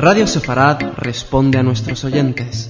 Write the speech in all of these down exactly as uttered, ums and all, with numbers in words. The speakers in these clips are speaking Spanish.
Radio Sefarad responde a nuestros oyentes.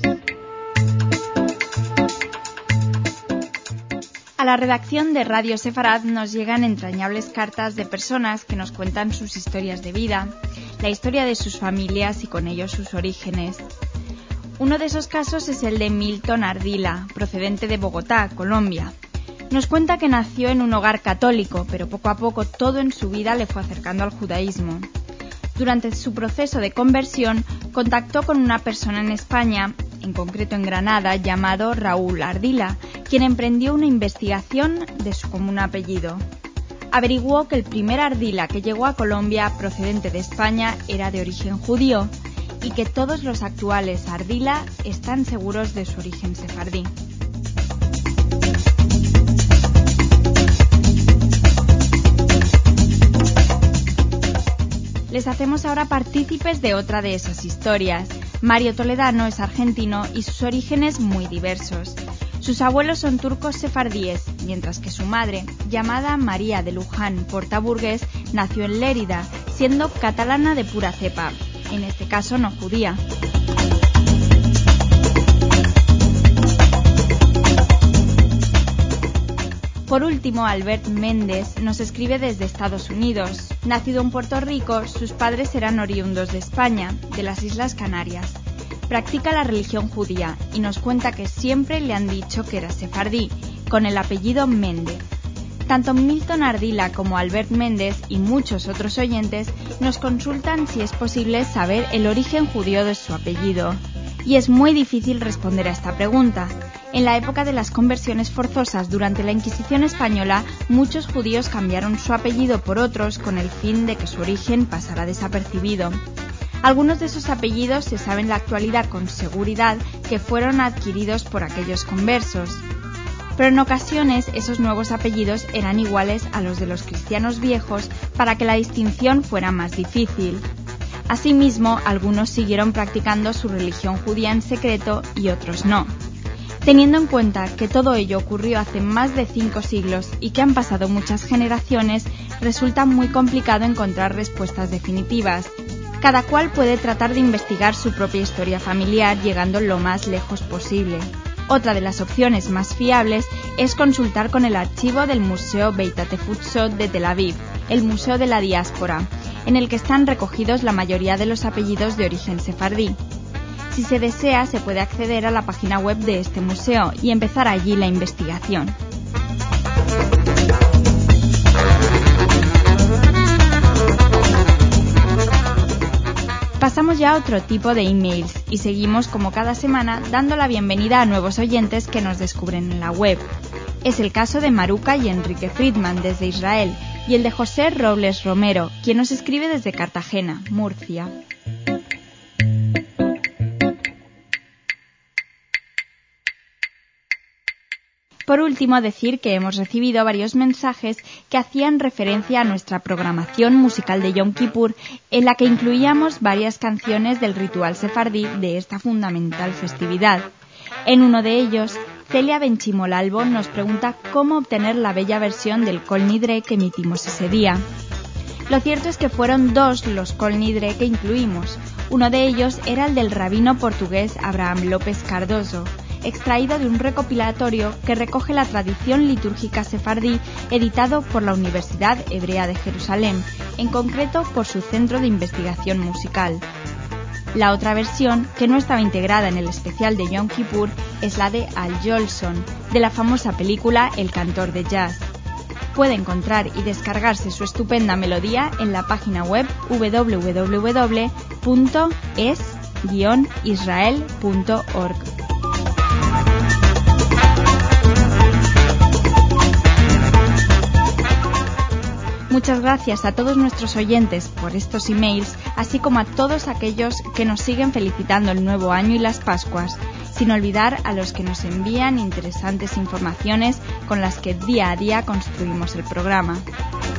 A la redacción de Radio Sefarad nos llegan entrañables cartas de personas que nos cuentan sus historias de vida, la historia de sus familias y con ello sus orígenes. Uno de esos casos es el de Milton Ardila, procedente de Bogotá, Colombia. Nos cuenta que nació en un hogar católico, pero poco a poco todo en su vida le fue acercando al judaísmo. Durante su proceso de conversión, contactó con una persona en España, en concreto en Granada, llamado Raúl Ardila, quien emprendió una investigación de su común apellido. Averiguó que el primer Ardila que llegó a Colombia procedente de España era de origen judío y que todos los actuales Ardila están seguros de su origen sefardí. Les hacemos ahora partícipes de otra de esas historias. Mario Toledano es argentino y sus orígenes muy diversos. Sus abuelos son turcos sefardíes, mientras que su madre, llamada María de Luján Portaburgués, nació en Lérida, siendo catalana de pura cepa, en este caso no judía. Por último, Albert Méndez nos escribe desde Estados Unidos. Nacido en Puerto Rico, sus padres eran oriundos de España, de las Islas Canarias. Practica la religión judía y nos cuenta que siempre le han dicho que era sefardí, con el apellido Méndez. Tanto Milton Ardila como Albert Méndez y muchos otros oyentes nos consultan si es posible saber el origen judío de su apellido. Y es muy difícil responder a esta pregunta. En la época de las conversiones forzosas durante la Inquisición española, muchos judíos cambiaron su apellido por otros con el fin de que su origen pasara desapercibido. Algunos de esos apellidos se sabe en la actualidad con seguridad que fueron adquiridos por aquellos conversos. Pero en ocasiones esos nuevos apellidos eran iguales a los de los cristianos viejos para que la distinción fuera más difícil. Asimismo, algunos siguieron practicando su religión judía en secreto y otros no. Teniendo en cuenta que todo ello ocurrió hace más de cinco siglos y que han pasado muchas generaciones, resulta muy complicado encontrar respuestas definitivas. Cada cual puede tratar de investigar su propia historia familiar llegando lo más lejos posible. Otra de las opciones más fiables es consultar con el archivo del Museo Beit HaTefutzot de Tel Aviv, el Museo de la Diáspora, en el que están recogidos la mayoría de los apellidos de origen sefardí. Si se desea, se puede acceder a la página web de este museo y empezar allí la investigación. Pasamos ya a otro tipo de emails y seguimos como cada semana dando la bienvenida a nuevos oyentes que nos descubren en la web. Es el caso de Maruca y Enrique Friedman desde Israel y el de José Robles Romero, quien nos escribe desde Cartagena, Murcia. Por último, decir que hemos recibido varios mensajes que hacían referencia a nuestra programación musical de Yom Kippur, en la que incluíamos varias canciones del ritual sefardí de esta fundamental festividad. En uno de ellos, Celia Benchimolalbo nos pregunta cómo obtener la bella versión del Kol Nidre que emitimos ese día. Lo cierto es que fueron dos los Kol Nidre que incluimos. Uno de ellos era el del rabino portugués Abraham López Cardoso, extraído de un recopilatorio que recoge la tradición litúrgica sefardí editado por la Universidad Hebrea de Jerusalén, en concreto por su Centro de Investigación Musical. La otra versión, que no estaba integrada en el especial de Yom Kippur, es la de Al Jolson, de la famosa película El cantor de jazz. Puede encontrar y descargarse su estupenda melodía en la página web doble u doble u doble u punto es guion israel punto org. Muchas gracias a todos nuestros oyentes por estos emails, así como a todos aquellos que nos siguen felicitando el nuevo año y las Pascuas, sin olvidar a los que nos envían interesantes informaciones con las que día a día construimos el programa.